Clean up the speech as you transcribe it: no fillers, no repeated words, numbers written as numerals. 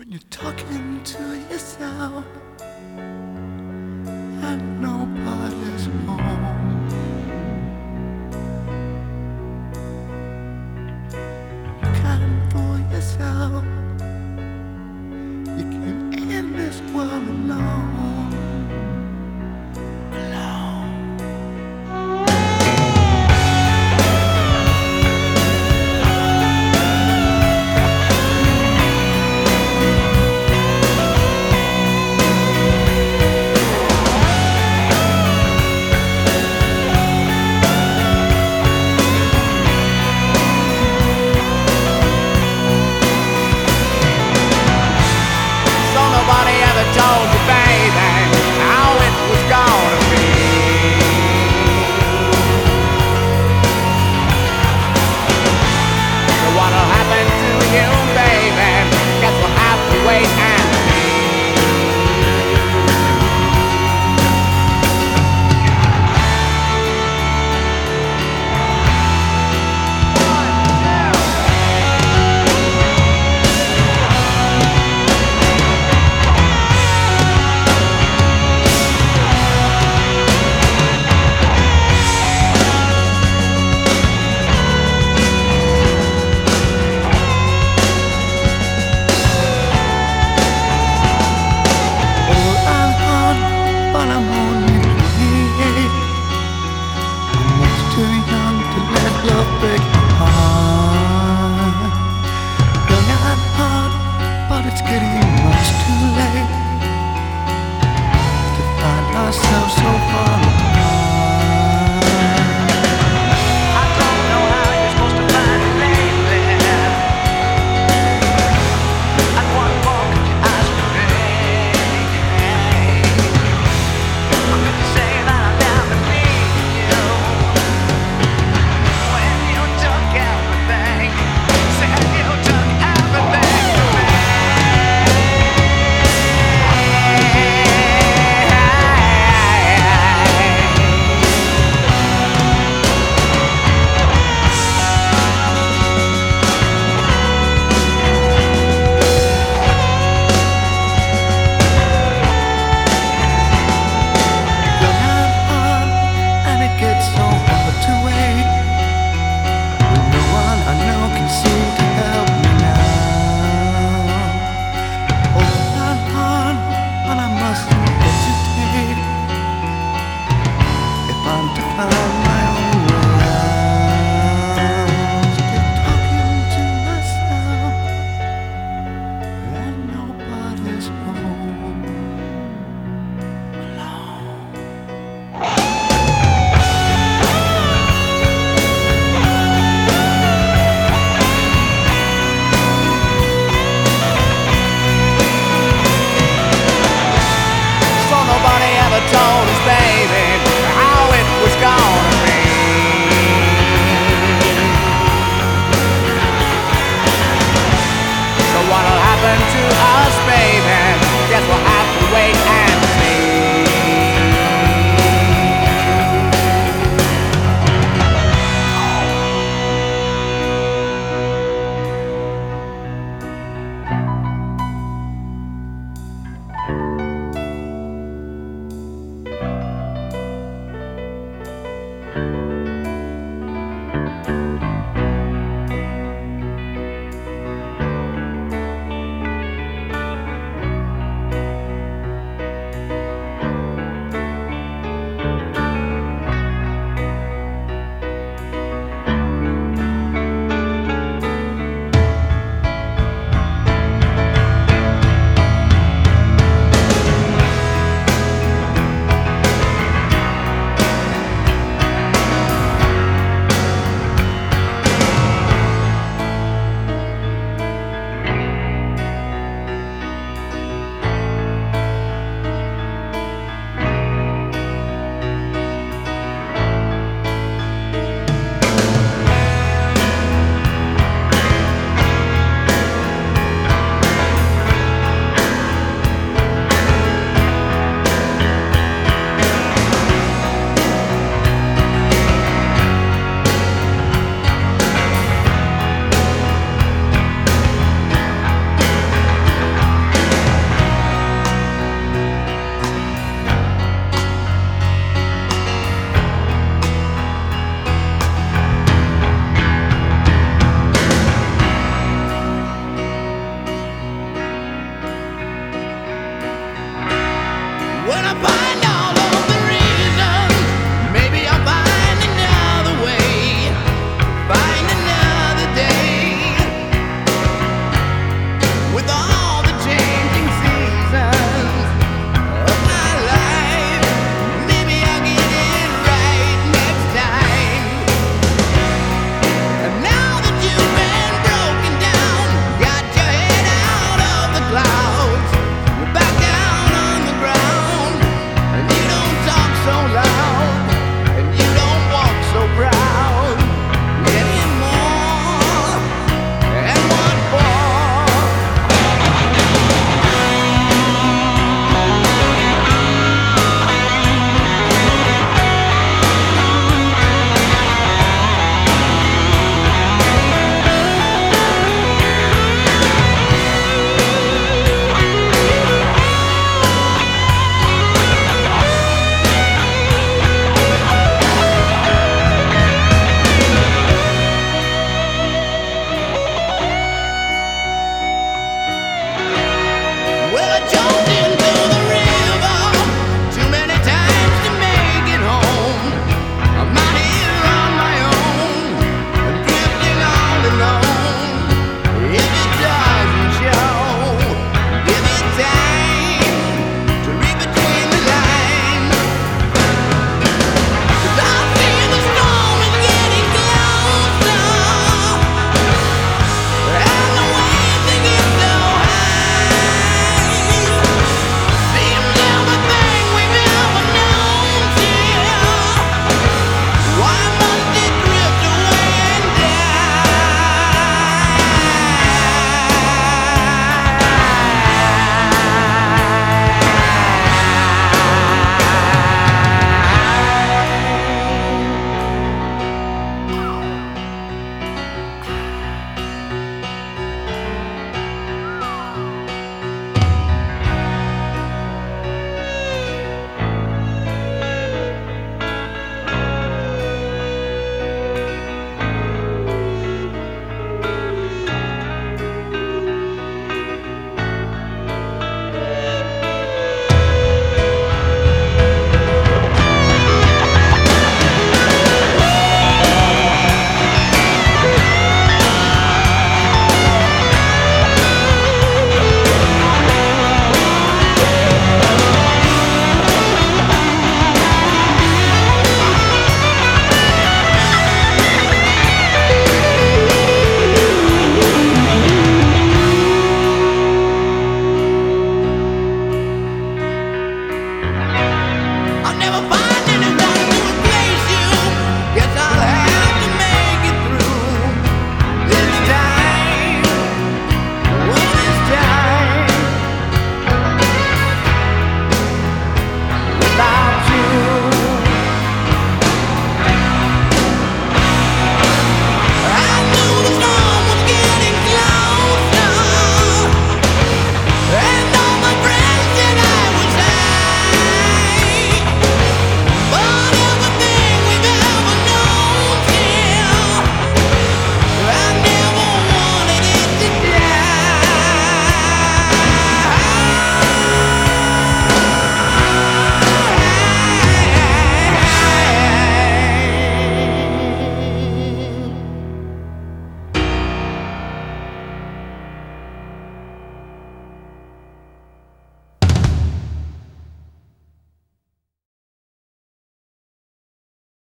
You're talking to yourself and nobody's home. You can't fool yourself. You can't end this world alone. Told you, baby, how it was gonna be. So what'll happen to you, baby? Guess we'll have to wait and break my heart. Young and hard, but it's getting much too late to find ourselves so far apart. I don't know how you're supposed to find it lately. And what more could you ask for me? I'm going to say that I'm down to meet you. When you took everything, said you took everything from me. Young and hard, and it gets so hard to wait when no one I know can seem to help me now. Old and hard, but I mustn't hesitate if I'm to find my own way out. Still talking to myself, and nobody's home alone. So nobody ever told us, baby, how it was gonna be. So what'll happen to us?